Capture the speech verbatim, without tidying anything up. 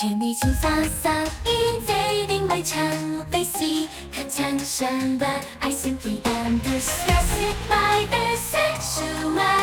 甜蜜情洒洒，一贼定来唱悲喜，看枪声的爱心 P M 的 stress by the sexual。